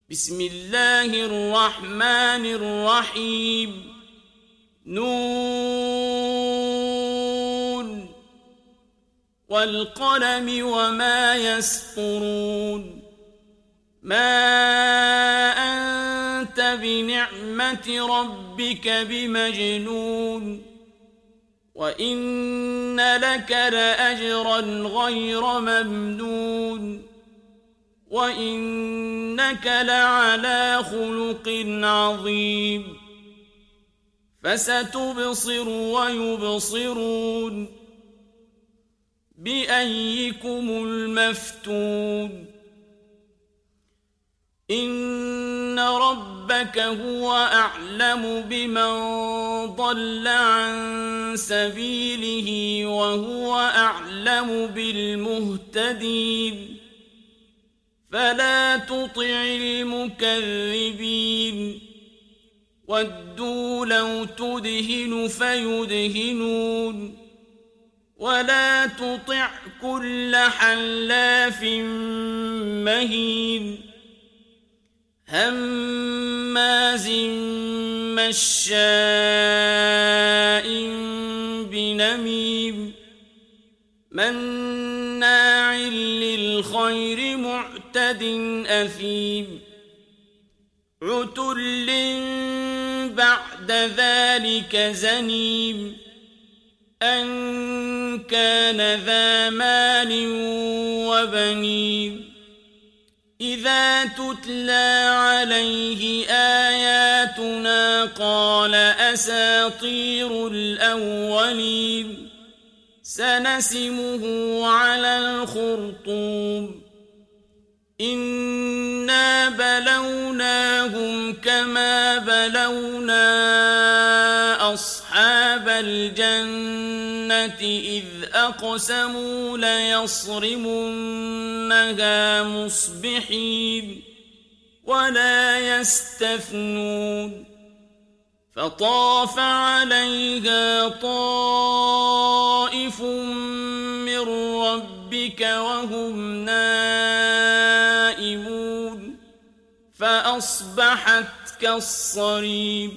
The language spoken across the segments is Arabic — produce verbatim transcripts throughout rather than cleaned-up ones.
بسم الله الرحمن الرحيم نون والقلم وما يسطرون ما أنت بنعمة ربك بمجنون وإن لك لأجرا غير ممنون وإنك لعلى خلق عظيم فستبصر ويبصرون بأيكم المفتون إن ربك هو أعلم بمن ضل عن سبيله وهو أعلم بالمهتدين فلا تطع المكذبين ودوا لو تدهن فيدهنون ولا تطع كل حلاف مهين هماز مشاء بنميم مناع للخير معتد أثيم عتل بعد ذلك زنيم أن كان ذا مال وبنين إذا تتلى عليه آياتنا قال أساطير الأولين سنسمه على الخرطوم إنا بلوناهم كما بلونا أصحاب الجنة إذ أقسموا ليصرمنها مصبحين ولا يستثنون فطاف عليها طائف من ربك وهم نائمون فأصبحت كالصريم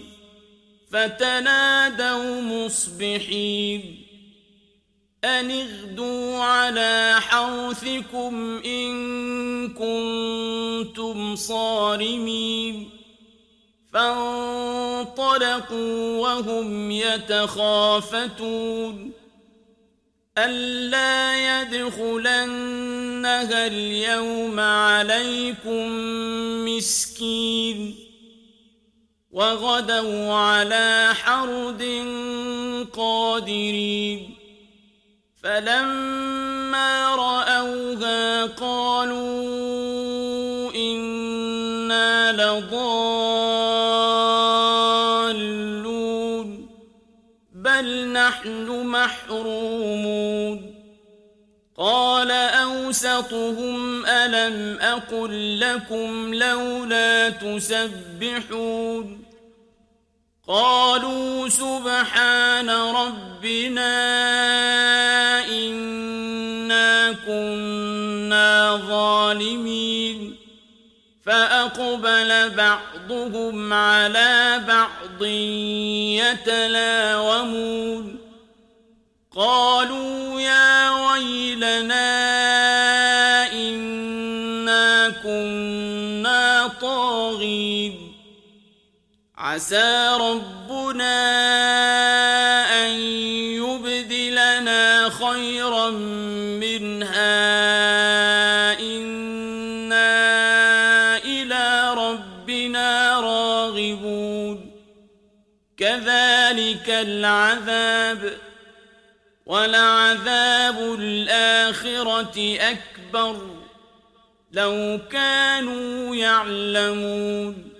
فتنادوا مصبحين أن اغدوا على حرثكم إن كنتم صارمين فانطلقوا وهم يتخافتون ألا يدخلنها اليوم عليكم مسكين وغدوا على حرد قادرين فلما رأوها قالوا إنا لضالون بل نحن محرومون قال أوسطهم ألم أقل لكم لولا تسبحون قالوا سبحان ربنا إنا كنا ظالمين فأقبل بعضهم على بعض يتلاومون قالوا يا ويلنا إنا كنا طاغين عسى ربنا أن يبدلنا خيرا منها إنا إلى ربنا راغبون كذلك العذاب ولعذاب الآخرة أكبر لو كانوا يعلمون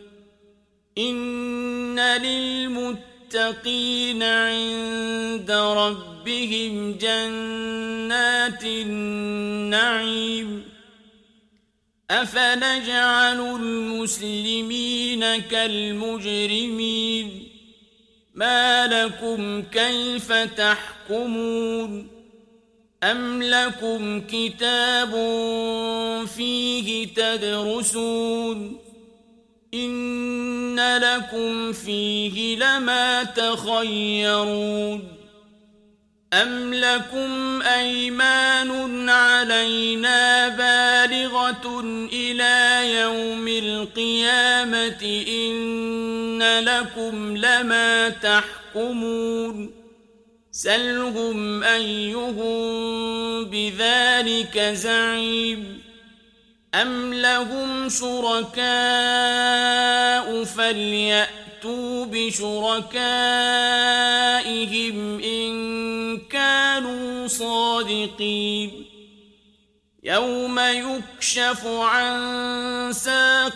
إن للمتقين عند ربهم جنات النعيم أفنجعل المسلمين كالمجرمين ما لكم كيف تحكمون أم لكم كتاب فيه تدرسون إن لكم فيه لما تخيرون أم لكم أيمان علينا بالغة إلى يوم القيامة إن لكم لما تحكمون سلهم أيهم بذلك زعيم أم لهم شركاء فليأتوا بشركائهم إن كانوا صادقين يوم يكشف عن ساق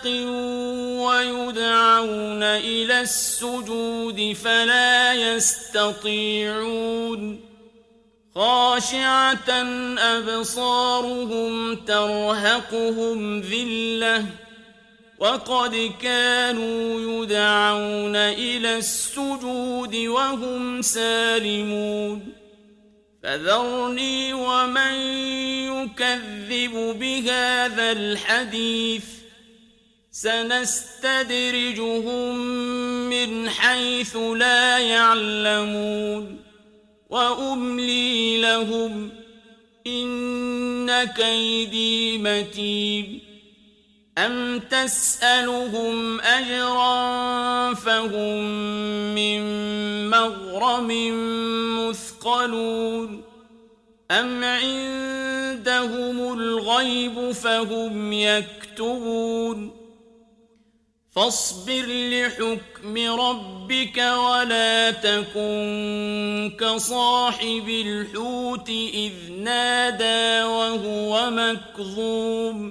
ويدعون إلى السجود فلا يستطيعون خاشعة أبصارهم ترهقهم ذلة وقد كانوا يدعون إلى السجود وهم سالمون فذرني ومن يكذب بهذا الحديث سنستدرجهم من حيث لا يعلمون وأملي لهم إن كيدي متين أم تسألهم أجرا فهم من مغرم مثقلون أم عندهم الغيب فهم يكتبون فاصبر لحكم ربك ولا تكن كصاحب الحوت إذ نادى وهو مكظوم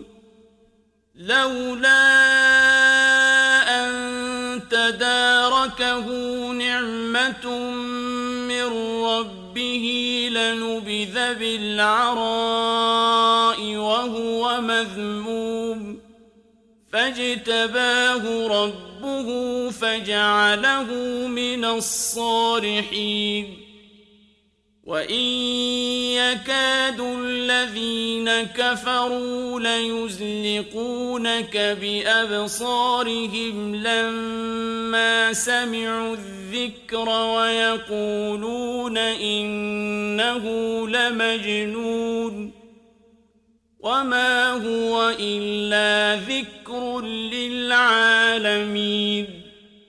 لولا أن تداركه نعمة من ربه لنبذ بالعراء وهو مذموم فاجتباه ربه فجعله من الصالحين وإن يكاد الذين كفروا ليزلقونك بأبصارهم لما سمعوا الذكر ويقولون إنه لمجنون وما هو إلا ذكر للعالمين